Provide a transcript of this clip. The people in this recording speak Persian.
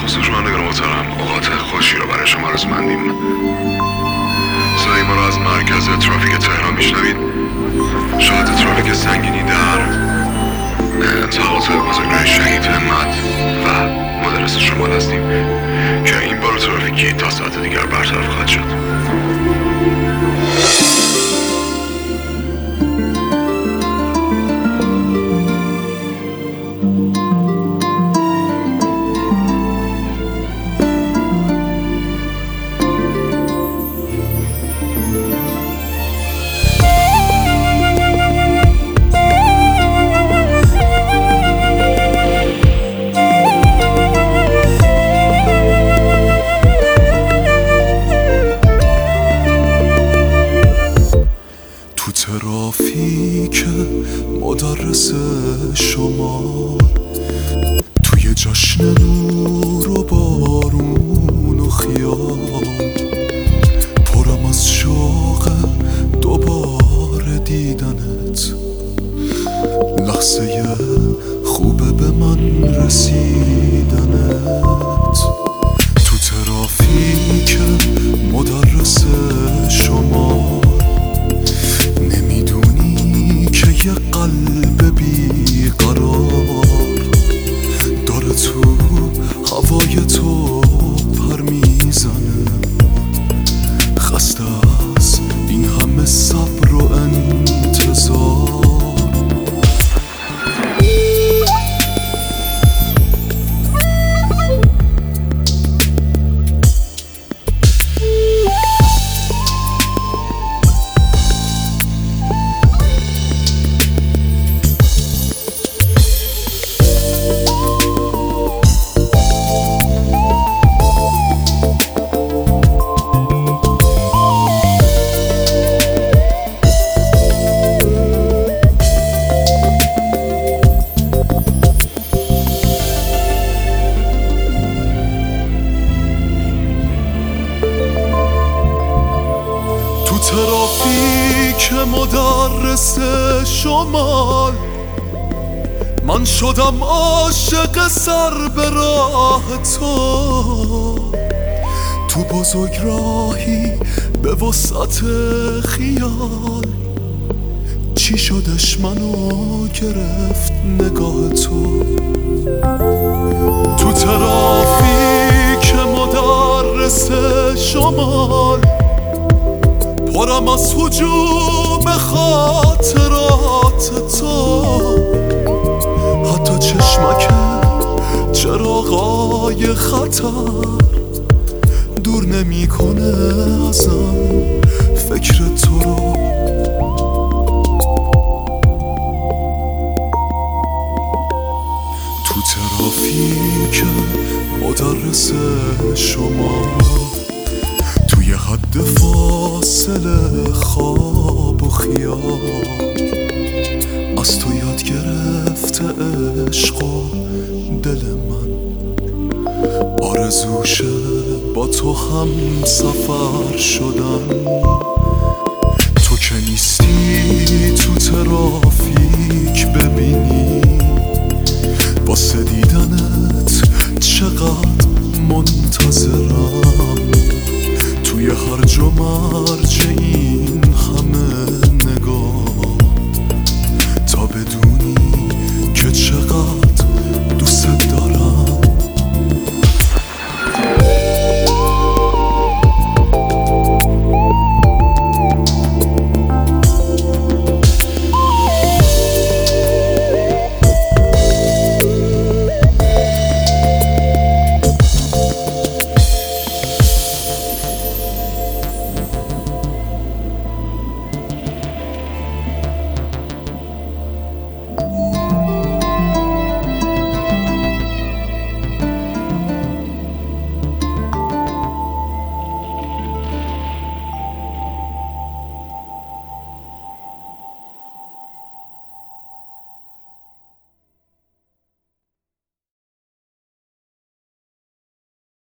سوشمندگان محترم، اوقات خوشی رو برای شما رسوندیم. صدای ما رو از مرکز ترافیک تهران میشنوید. شاهد ترافیک سنگینی در تقاطع بزرگراه شهید همت و مدرس شمال هستیم که این بار ترافیکی تا ساعت دیگر برطرف خواهد شد. ترافیک مدرس شما توی جشن نور و بارون و خیال، پرم از شوق دوباره دیدنت، لحظه خوبه به من رسیدنت. تو ترافیک مدرس شما یه قلب بیقرار داره تو هوای تو پر میزنه، خسته از این همه صبر و انتظار. ترافیک مدرس شمال من شدم عاشق سر به راه تو بزرگ راهی به وسعت خیال. چی شدش منو گرفت نگاه تو ترافیک مدرس شمال، پرم از هجوم خاطرات تو، حتی چشمک چراغای خطر دور نمیکنه ازم فکر تو رو. تو ترافیک مدرس شما توی حد فاصله خواب و خیال، از تو یاد گرفته عشق و دل من، آرزوشه با تو هم سفر شدن. تو که نیستی